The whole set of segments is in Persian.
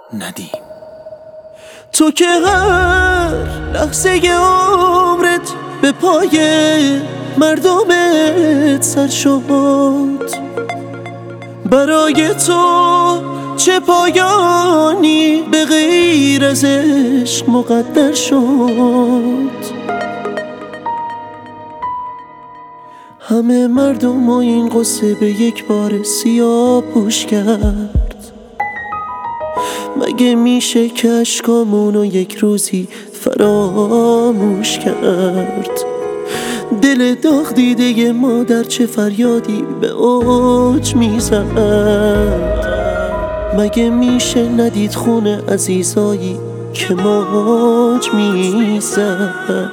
ندیم. تو که هر لحظه عمرت به پای مردمت سر شد، برای تو چه پایانی به غیر از عشق مقدر شد. همه مردم و این قصه به یک بار سیاه پوش کرد. مگه میشه که اشکامونو یک روزی فراموش کرد؟ دل داغ دیده مادر چه فریادی به اوج میزد. مگه میشه ندید خون عزیزایی که موج میزد؟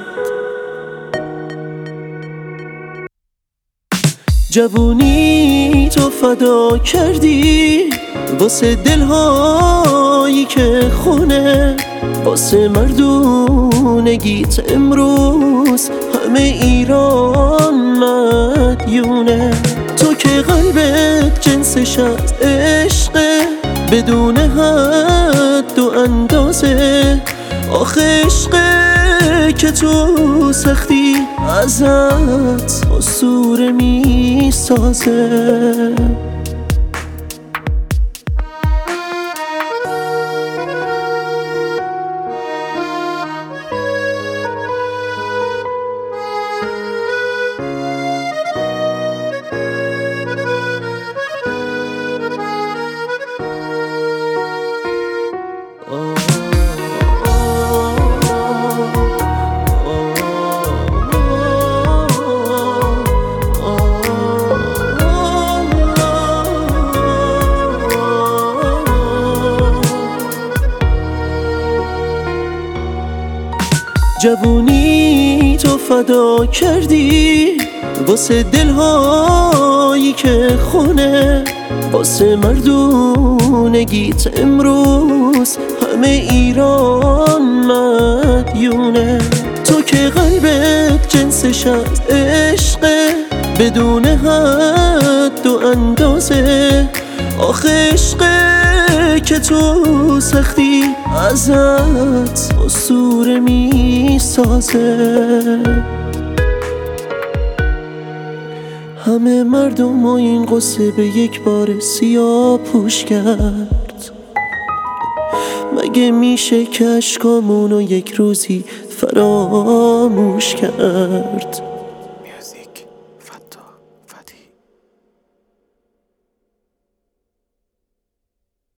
جوونی تو فدا کردی واسه دلهایی که خونه، واسه مردونگیت امروز همه ایران مدیونه. تو که قلبت جنسش از عشقه بدون حد و اندازه، آخه عشقه که تو سختی ازت اسطوره میسازه. جوونی تو فدا کردی واسه دلهایی که خونه، واسه مردونگیت امروز همه ایران مدیونه. تو که قلبت جنسش از عشقه بدون حد و اندازه، آخه عشقه که تو سختی ازت اسطوره میسازه. همه مردم و این قصه به یک بار سیاه پوش کرد. مگه میشه که اشکامونو یک روزی فراموش کرد؟